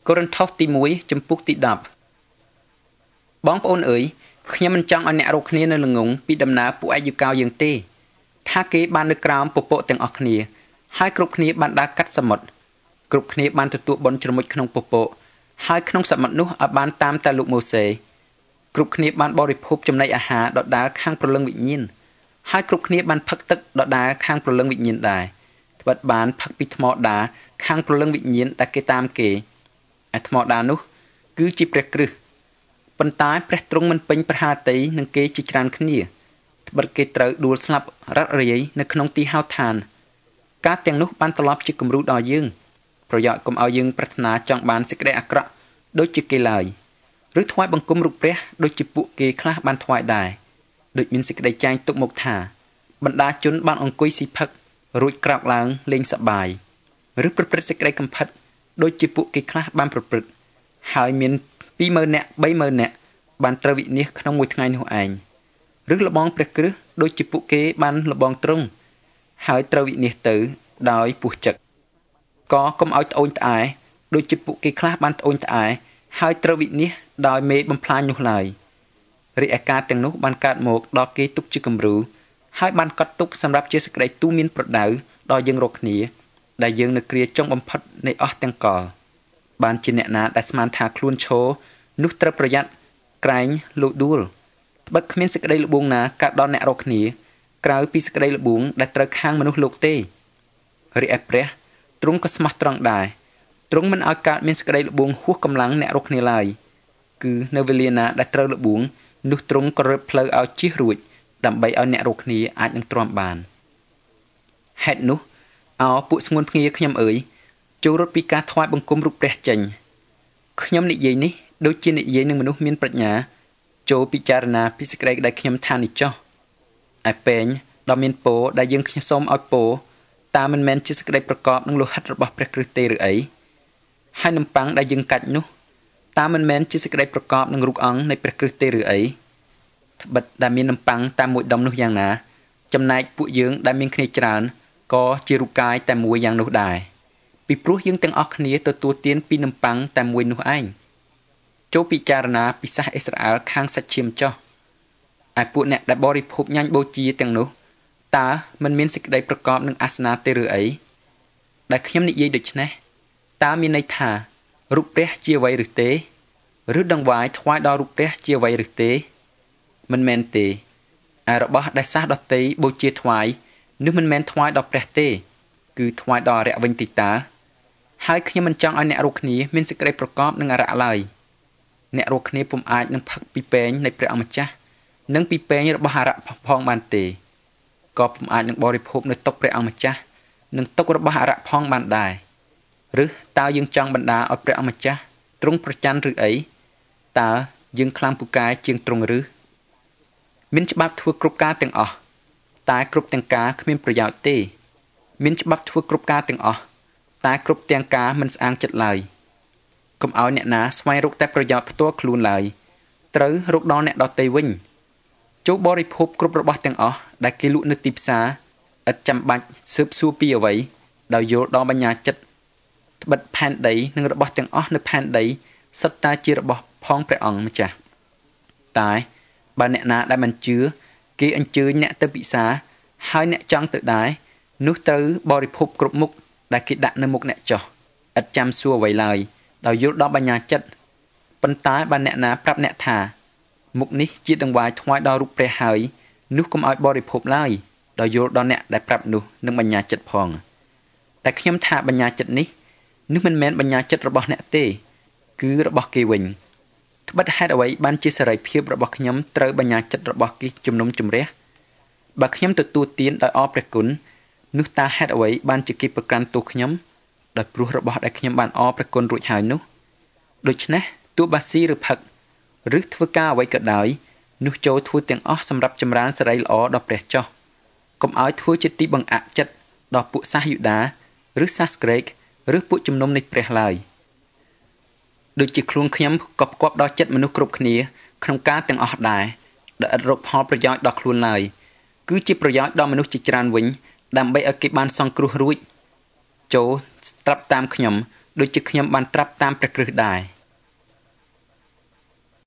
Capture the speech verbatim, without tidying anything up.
កូរិនថូសទីមួយចំពុកទីដប់បងប្អូនអើយខ្ញុំមិនចង់ឲ្យអ្នករកគ្នានៅល្ងងពីដំណើរពួកអាយុកាវយើងទេថាគេបាននៅក្រោមពពកទាំងអស់គ្នាហើយគ្រប់គ្នាបានដើរកាត់សមុទ្រគ្រប់គ្នាបានទទួលបុណ្យជ្រមុជក្នុងពពកហើយក្នុងសមុទ្រនោះឲ្យបានតាមតែលោកម៉ូសេគ្រប់គ្នាបានបរិភោគចំណីអាហារដដែលខាងព្រលឹងវិញ្ញាណហើយគ្រប់គ្នាបានផឹកទឹកដដែលខាងព្រលឹងវិញ្ញាណដែរត្បិតបានផឹកពីថ្មដាខាងព្រលឹងវិញ្ញាណដែលគេតាមគេឯថ្មដានោះគឺជាព្រះគ្រឹះប៉ុន្តែព្រះទ្រង់មិនពេញប្រហាតីនឹងគេជាច្រើនគ្នាត្បិតគេត្រូវដួលស្លាប់រត់រាយនៅក្នុងទីហោឋានការទាំងនោះបានត្រឡប់ជាគំរូដល់យើងប្រយោជន៍កុំឲ្យយើងប្រាថ្នាចង់បានសេចក្តីអាក្រក់ដូចជាគេឡើយឬថ្វាយបង្គំរូបព្រះដូចជាពួកគេខ្លះបានថ្វាយដែរដូចមានសេចក្តីចែងទុកមកថាបណ្ដាជនបានអង្គុយស៊ីផឹករួចក្រោកឡើងលេងសប្បាយឬប្រព្រឹត្តសេចក្តីកំផិតដូចជាពួកគេខ្លះបានប្រព្រឹត្តហើយមានពីរម៉ឺននាក់បីម៉ឺននាក់បានត្រូវវិនាសក្នុងមួយថ្ងៃនោះឯងឬលបងព្រះគ្រឹះដូចជាពួកគេបានលបងទ្រង់ហើយត្រូវវិនាសទៅដោយពោះចឹកក៏កុំឲ្យត្អូញត្អែដូចជាពួកគេខ្លះបានត្អូញត្អែហើយត្រូវវិនាសដោយមេបំផ្លាញនោះឡើយរីឯការទាំងនោះបានកើតមកដល់គេទុកជាគំរូហើយបានកត់ទុកសម្រាប់ជាសេចក្តីទូមានប្រដៅដល់យើងរាល់គ្នាដែលយើងនៅគ្រាចុងបំផុតនៃអស់ទាំងកលបានជាអ្នកណាដែលស្មានថាខ្លួនឈរនោះត្រូវប្រយ័ត្នក្រែងលូដួលត្បិតគ្មានសេចក្តីល្បួងណាកើតដល់អ្នករាល់គ្នាក្រៅពីសេចក្តីល្បួងដែលត្រូវខាងមនុស្សលោកទេរីឯព្រះទ្រង់ក៏ស្មោះត្រង់ដែរទ្រង់មិនឲ្យកើតមានសេចក្តីល្បួងហួសកម្លាំងអ្នករាល់គ្នាឡើយគឺនៅវេលាណាដែលត្រូវល្បួងនោះទ្រង់ក៏រឹបផ្លូវឲ្យជិះរួចដើម្បីឲ្យអ្នករាល់គ្នាអាចនឹងទ្រាំបានហេតុនោះអោពួកស្ងួនភ្ងាខ្ញុំអើយចូលរត់ពីការថ្វាយបង្គំរូបព្រះចេញខ្ញុំនិយាយនេះដូចជានិយាយនឹងមនុស្សមានប្រាជ្ញាចូលពិចារណាពីសេចក្តីដែលខ្ញុំថានេះចុះឯពេងដ៏មានពរដែលយើងខ្ញុំសូមឲ្យពរតើមិនមែនជាសេចក្តីប្រកបនឹងលោហិតរបស់ព្រះគ្រិស្តទេឬអីហើយនំប៉័ងដែលយើងកាច់នោះតើមិនមែនជាសេចក្តីប្រកបនឹងរូបអង្គនៃព្រះគ្រិស្តទេឬអីត្បិតដែលមាននំប៉័ងតែមួយដុំនោះយ៉ាងណាចំណែកពួកយើងដែលមានគ្នាច្រើនក៏ជារូបកាយតែមួយយ៉ាងនោះដែរពីព្រោះយើងទាំងអស់គ្នាទទួលទានពីនំប៉័ងតែមួយនោះឯងចូលពិចារណាពីសាសអ៊ីស្រាអែលខាងសាច់ឈាមចុះឯពួកអ្នកដែលបរិភោគញ៉ាញ់បូជាទាំងនោះតើមិនមានសេចក្តីប្រកបនឹងអាសនាទេឬអីដែលខ្ញុំនិយាយដូច្នេះតើមានន័យថារូបព្រះជាអ្វីឬទេឬដង្វាយថ្វាយដល់រូបព្រះជាអ្វីឬទេមិនមែនទេឯរបស់ដែលសាសដតីបូជាថ្វាយនោះមិនមែនថ្វាយដល់ព្រះទេគឺថ្វាយដល់អរិយវិញទីតើហើយខ្ញុំមិនចង់ឲ្យអ្នករាល់គ្នាមានសេចក្តីប្រកបនឹងអរិយឡើយអ្នករាល់គ្នាពុំអាចនឹងផឹកពីពែងនៃព្រះអម្ចាស់និងពីពែងរបស់អរិយផងបានទេក៏ពុំអាចនឹងបរិភោគនៅតុព្រះអម្ចាស់និងតុរបស់អរិយផងបានដែរឬតើយើងចង់បណ្ដាឲ្យព្រះអម្ចាស់ទ្រង់ប្រច័ណ្ឌឬអីតើយើងខ្លាំងពូកែជាងទ្រង់ឬមានច្បាប់ធ្វើគ្រប់ការទាំងអស់តែគ្រប់ទាំងការគ្មានប្រយោជន៍ទេមានច្បាប់ធ្វើគ្រប់ការទាំងអស់តែគ្រប់ទាំងការមិនស្អាងចិត្តឡើយកុំឲ្យអ្នកណាស្វែងរកតែប្រយោជន៍ផ្ទាល់ខ្លួនឡើយត្រូវរកដល់អ្នកដទៃវិញចូលបរិភោគគ្រប់របស់ទាំងអស់ដែលគេលក់នៅទីផ្សារឥតចាំបាច់ស៊ើបសួរពីអ្វីដោយយល់ដល់បញ្ញាចិត្តត្បិតផែនដីនិងរបស់ទាំងអស់នៅផែនដីសុទ្ធតែជារបស់ផងព្រះអង្គម្ចាស់តែបើអ្នកណាដែលមិនជឿគេអញ្ជើញអ្នកទៅពិសាហើយអ្នកចង់ទៅដែរនោះត្រូវបរិភោគគ្រប់មុខដែលគេដាក់នៅមុខអ្នកចោះឥតចាំសួរអ្វីឡើយដោយយល់ដល់បញ្ញាចិត្តប៉ុន្តែបើអ្នកណាប្រាប់អ្នកថាមុខនេះជាដង្វាយថ្វាយដល់រូបព្រះហើយនោះកុំឲ្យបរិភោគឡើយដោយយល់ដល់អ្នកដែលប្រាប់នោះនឹងបញ្ញាចិត្តផងតែខ្ញុំថាបញ្ញាចិត្តនេះនោះមិនមែនបញ្ញាចិត្តរបស់អ្នកទេគឺរបស់គេវិញត្បិតហេតុអ្វីបានជាសេរីភាពរបស់ខ្ញុំត្រូវបញ្ញាចិត្តរបស់គេជំនុំជម្រះបើខ្ញុំទទួលទានដោយអរព្រះគុណនោះតើហេតុអ្វីបានជាគេប្រកាន់ទោសខ្ញុំដោយព្រោះរបស់ដែលខ្ញុំបានអរព្រះគុណរួចហើយនោះដូច្នេះទោះបាស៊ីឬផឹកឬធ្វើការអ្វីក៏ដោយនោះចូលធ្វើទាំងអស់សម្រាប់ចម្រើនសេរីល្អដល់ព្រះចោះកុំឲ្យធ្វើជាទីបង្អាក់ចិត្តដល់ពួកសាសយូដាឬសាសក្រិកឬពួកជំនុំនៃព្រះឡើយដូចជាខ្លួនខ្ញុំក៏ផ្គាប់ដល់ចិត្តមនុស្សគ្រប់គ្នាក្នុងការទាំងអស់ដែរដែលឥតរកផលប្រយោជន៍ដល់ខ្លួនឡើយគឺជាប្រយោជន៍ដល់មនុស្សជាច្រើនវិញដើម្បីឲ្យគេបានសង្គ្រោះរួចចូលស្រាប់តាមខ្ញុំដូចជាខ្ញុំបានត្រាប់តាមព្រះគ្រិស្តដែរ